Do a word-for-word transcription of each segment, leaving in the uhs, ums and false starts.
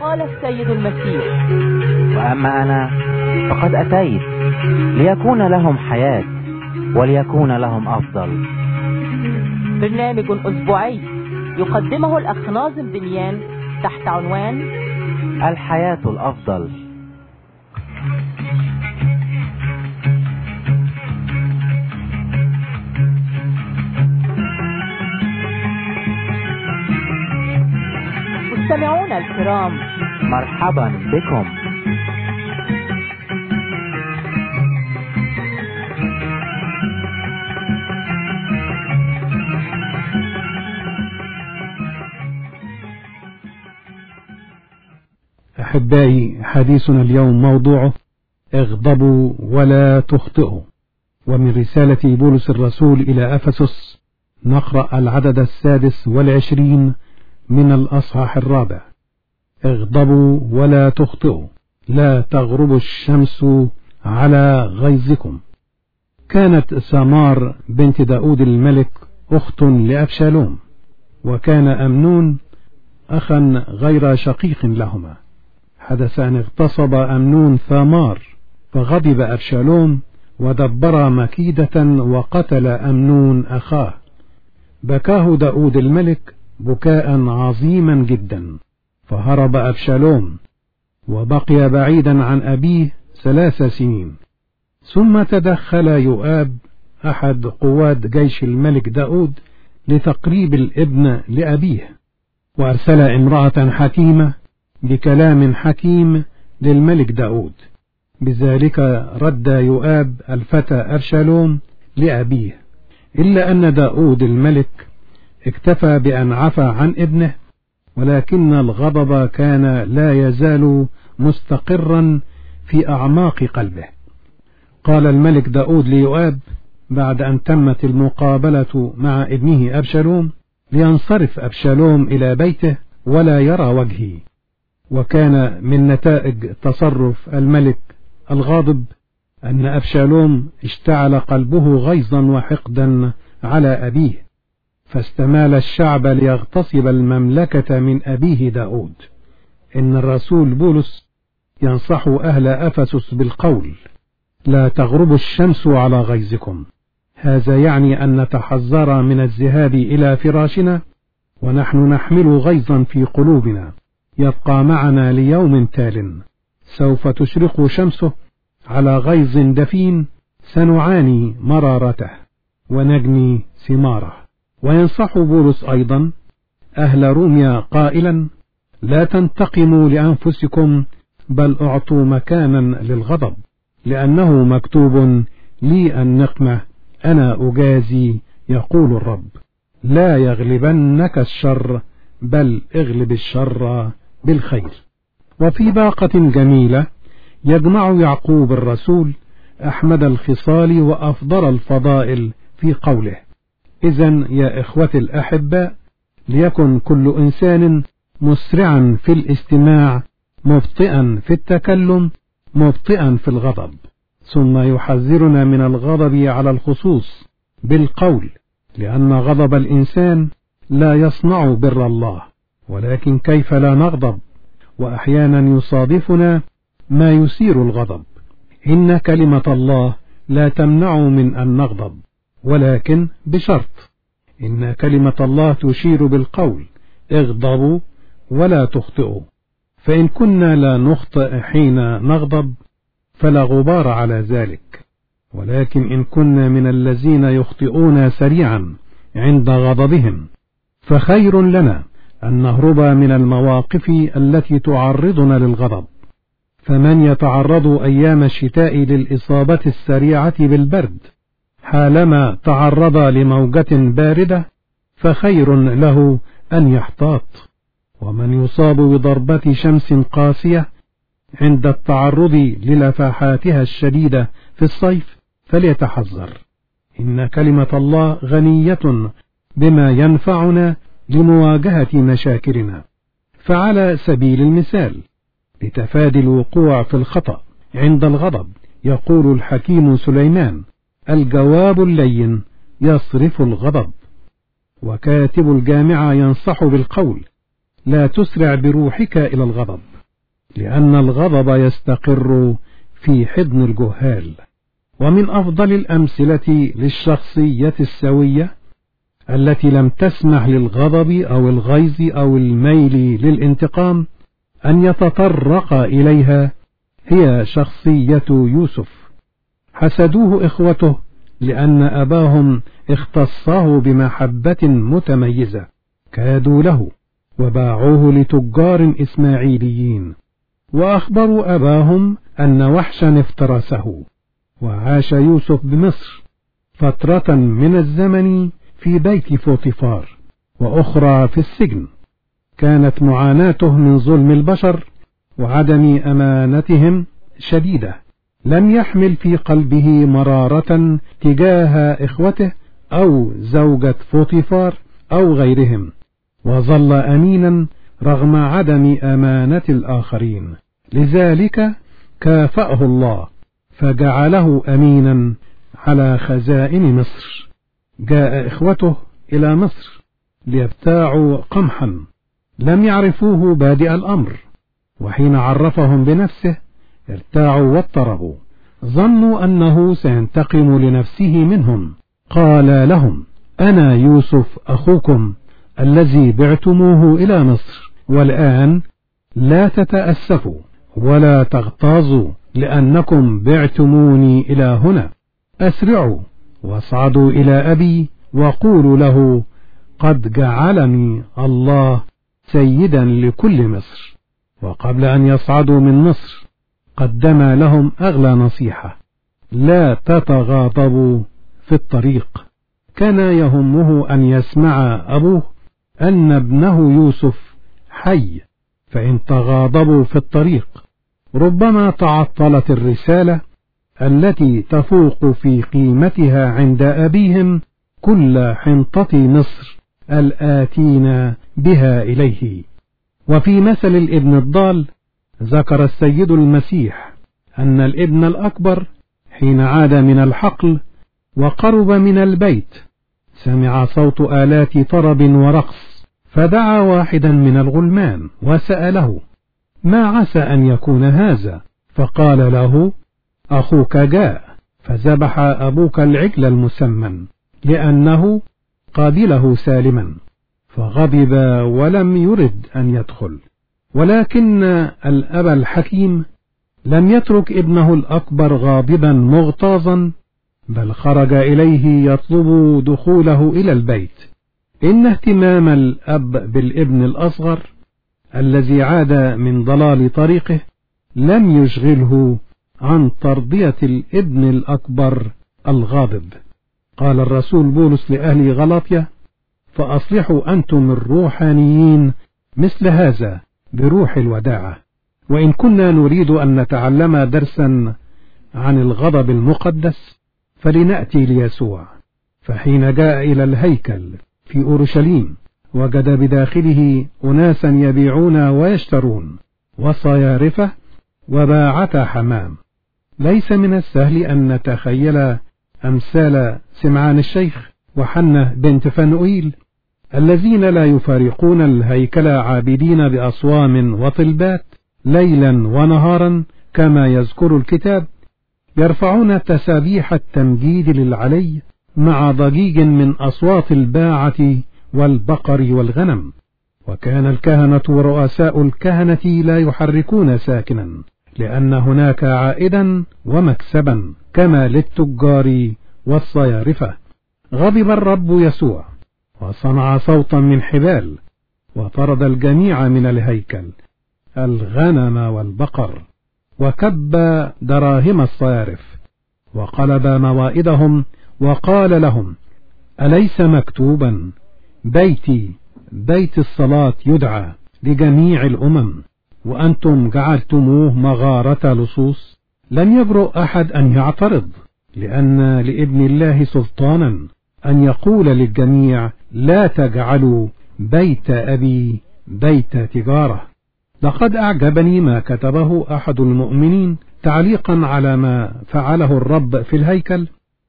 قال السيد المسيح: وأما أنا فقد أتيت ليكون لهم حياة وليكون لهم أفضل. برنامج أسبوعي يقدمه الأخ ناظم دميان تحت عنوان الحياة الأفضل. مستمعونا الكرام، مرحبا بكم. أحبائي، حديثنا اليوم موضوعه اغضبوا ولا تخطئوا، ومن رسالة بولس الرسول إلى أفسس نقرأ العدد السادس والعشرين من الأصحاح الرابع: اغضبوا ولا تخطئوا، لا تغرب الشمس على غيظكم. كانت سامار بنت داود الملك أخت لأبشالوم، وكان أمنون أخا غير شقيق لهما. حدث أن اغتصب أمنون ثامار، فغضب أبشالوم ودبر مكيدة وقتل أمنون أخاه. بكاه داود الملك بكاء عظيما جدا، فهرب أبشالوم وبقي بعيدا عن أبيه ثلاث سنين. ثم تدخل يؤاب أحد قواد جيش الملك داود لتقريب الابن لأبيه، وأرسل امرأة حكيمة بكلام حكيم للملك داود. بذلك رد يؤاب الفتى أبشالوم لأبيه، إلا أن داود الملك اكتفى بأن عفى عن ابنه، ولكن الغضب كان لا يزال مستقرا في أعماق قلبه. قال الملك داود ليؤاب بعد أن تمت المقابلة مع ابنه أبشالوم لينصرف أبشالوم إلى بيته ولا يرى وجهي. وكان من نتائج تصرف الملك الغاضب أن أبشالوم اشتعل قلبه غيظا وحقدا على أبيه، فاستمال الشعب ليغتصب المملكة من أبيه داود. إن الرسول بولس ينصح أهل أفسس بالقول: لا تغرب الشمس على غيظكم. هذا يعني أن نتحذر من الذهاب إلى فراشنا ونحن نحمل غيظا في قلوبنا يبقى معنا ليوم تال، سوف تشرق شمسه على غيظ دفين سنعاني مرارته ونجني ثماره. وينصح بولس أيضا أهل روميا قائلا: لا تنتقموا لأنفسكم، بل أعطوا مكانا للغضب، لأنه مكتوب: لي النقمة، أنا أجازي، يقول الرب. لا يغلبنك الشر، بل اغلب الشر بالخير. وفي باقة جميلة يجمع يعقوب الرسول أحمد الخصال وأفضل الفضائل في قوله: إذن يا إخوتي الأحباء، ليكن كل إنسان مسرعا في الاستماع، مبطئا في التكلم، مبطئا في الغضب. ثم يحذرنا من الغضب على الخصوص بالقول: لأن غضب الإنسان لا يصنع بر الله، ولكن كيف لا نغضب؟ وأحيانا يصادفنا ما يثير الغضب. إن كلمة الله لا تمنع من أن نغضب، ولكن بشرط: إن كلمة الله تشير بالقول: اغضبوا ولا تخطئوا. فإن كنا لا نخطئ حين نغضب فلا غبار على ذلك، ولكن إن كنا من الذين يخطئون سريعا عند غضبهم فخير لنا أن نهرب من المواقف التي تعرضنا للغضب. فمن يتعرض أيام الشتاء للإصابة السريعة بالبرد حالما تعرض لموجة باردة فخير له أن يحتاط. ومن يصاب بضربة شمس قاسية عند التعرض للفحاتها الشديدة في الصيف فليتحذر. إن كلمة الله غنية بما ينفعنا لمواجهة مشاكلنا. فعلى سبيل المثال، لتفادي الوقوع في الخطأ عند الغضب، يقول الحكيم سليمان: الجواب اللين يصرف الغضب. وكاتب الجامعة ينصح بالقول: لا تسرع بروحك إلى الغضب، لأن الغضب يستقر في حضن الجهال. ومن أفضل الأمثلة للشخصية السوية التي لم تسمح للغضب أو الغيظ أو الميل للانتقام أن يتطرق إليها هي شخصية يوسف. حسدوه إخوته لأن أباهم اختصه بمحبة متميزة، كادوا له وباعوه لتجار إسماعيليين، وأخبروا أباهم أن وحشا افترسه. وعاش يوسف بمصر فترة من الزمن في بيت فوطيفار وأخرى في السجن. كانت معاناته من ظلم البشر وعدم أمانتهم شديدة. لم يحمل في قلبه مرارة تجاه إخوته أو زوجة فوطيفار أو غيرهم، وظل أمينا رغم عدم أمانة الآخرين. لذلك كافأه الله فجعله أمينا على خزائن مصر. جاء إخوته إلى مصر ليبتاعوا قمحا، لم يعرفوه بادئ الأمر، وحين عرفهم بنفسه ارتاعوا واضطربوا، ظنوا أنه سينتقم لنفسه منهم. قال لهم: أنا يوسف أخوكم الذي بعتموه إلى مصر، والآن لا تتأسفوا ولا تغتاظوا لأنكم بعتموني إلى هنا. أسرعوا واصعدوا إلى أبي وقولوا له: قد جعلني الله سيدا لكل مصر. وقبل أن يصعدوا من مصر قدم لهم أغلى نصيحة: لا تتغاضبوا في الطريق. كان يهمه أن يسمع أبوه أن ابنه يوسف حي، فإن تغاضبوا في الطريق ربما تعطلت الرسالة التي تفوق في قيمتها عند أبيهم كل حنطة مصر الآتين بها إليه. وفي مثل الابن الضال ذكر السيد المسيح أن الابن الأكبر حين عاد من الحقل وقرب من البيت سمع صوت آلات طرب ورقص، فدعا واحدا من الغلمان وسأله: ما عسى أن يكون هذا؟ فقال له: أخوك جاء فذبح أبوك العجل المسمن لأنه قابله سالما. فغضب ولم يرد أن يدخل. ولكن الأب الحكيم لم يترك ابنه الأكبر غاضبا مغتاظا، بل خرج إليه يطلب دخوله إلى البيت. إن اهتمام الأب بالابن الأصغر الذي عاد من ضلال طريقه لم يشغله عن ترضية الابن الأكبر الغاضب. قال الرسول بولس لأهل غلاطيا: فأصلحوا أنتم الروحانيين مثل هذا بروح الوداعة. وإن كنا نريد أن نتعلم درسا عن الغضب المقدس فلنأتي ليسوع، فحين جاء إلى الهيكل في أورشليم وجد بداخله أناسا يبيعون ويشترون وصيارفة وباعة حمام. ليس من السهل أن نتخيل أمثال سمعان الشيخ وحنة بنت فنوئيل الذين لا يفارقون الهيكل عابدين بأصوام وطلبات ليلا ونهارا كما يذكر الكتاب، يرفعون تسابيح التمجيد للعلي مع ضجيج من أصوات الباعة والبقر والغنم. وكان الكهنة ورؤساء الكهنة لا يحركون ساكنا، لأن هناك عائدا ومكسبا كما للتجار والصيارفة. غضب الرب يسوع وصنع صوتا من حبال وطرد الجميع من الهيكل، الغنم والبقر، وكب دراهم الصيارف، وقلب موائدهم، وقال لهم: أليس مكتوبا بيتي بيت الصلاة يدعى لجميع الأمم، وأنتم جعلتموه مغارة لصوص؟ لم يجرؤ أحد أن يعترض، لأن لابن الله سلطانا أن يقول للجميع: لا تجعلوا بيت أبي بيت تجارة. لقد أعجبني ما كتبه أحد المؤمنين تعليقا على ما فعله الرب في الهيكل: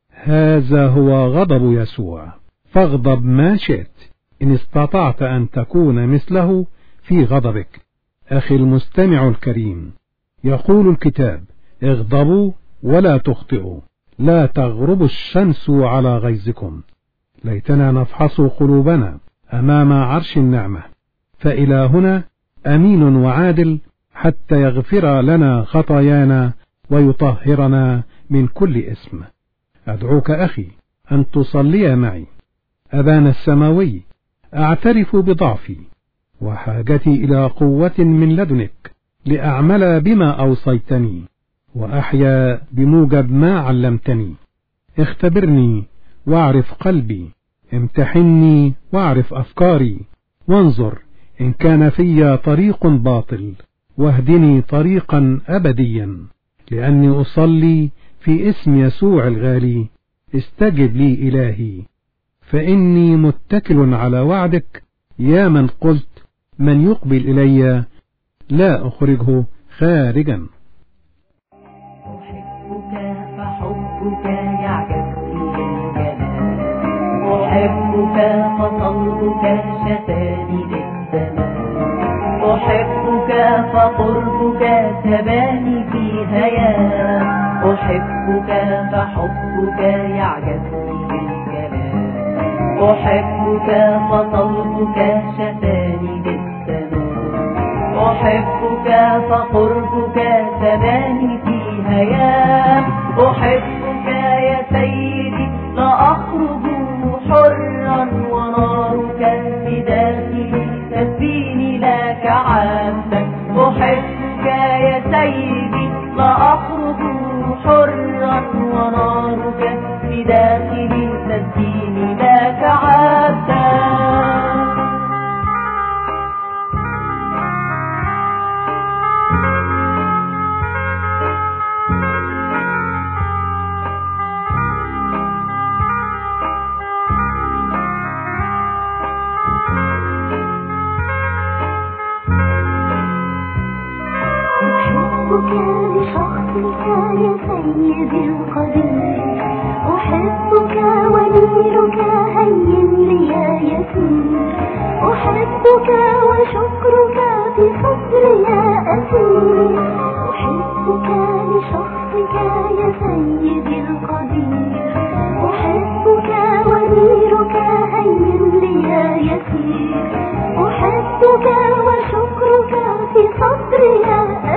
هذا هو غضب يسوع، فاغضب ما شئت إن استطعت أن تكون مثله في غضبك. أخي المستمع الكريم، يقول الكتاب: اغضبوا ولا تخطئوا، لا تغرب الشمس على غيظكم. ليتنا نفحص قلوبنا أمام عرش النعمة، فإلهنا أمين وعادل حتى يغفر لنا خطايانا ويطهرنا من كل إثم. أدعوك أخي أن تصلي معي. أبانا السماوي، أعترف بضعفي وحاجتي إلى قوة من لدنك لأعمل بما أوصيتني وأحيا بموجب ما علمتني. اختبرني واعرف قلبي، امتحني واعرف أفكاري، وانظر إن كان في طريق باطل، واهدني طريقا أبديا. لأني أصلي في اسم يسوع الغالي، استجب لي إلهي، فإني متكل على وعدك، يا من قلت: من يقبل إلي لا أخرجه خارجا. أحبك فحبك يعجبني الجمال، أحبك فصلبك شفاني بالزمان، أحبك فقربك سباني في هيام، أحبك فحبك يعجبني الجمال، أحبك فصلبك شفاني بالزمان، أحبك فقربك سباني في هيام، أحبك يا سيدي لا أخرج حرا، ونارك في داخلي تسبيني لك عبدا. أحبك يا سيدي لا أخرج حرا، ونارك في داخلي تسبيني لك عبدا. أحبك لشخصك يا سيدي القدير، أحبك ونيرك هين لي يا يسير، أحبك وشكرك في صدري يا أسير، أحبك لشخصك يا سيدي القدير، أحبك ونيرك هين لي يا يسير، أحبك وشكرك في صدري يا أسير،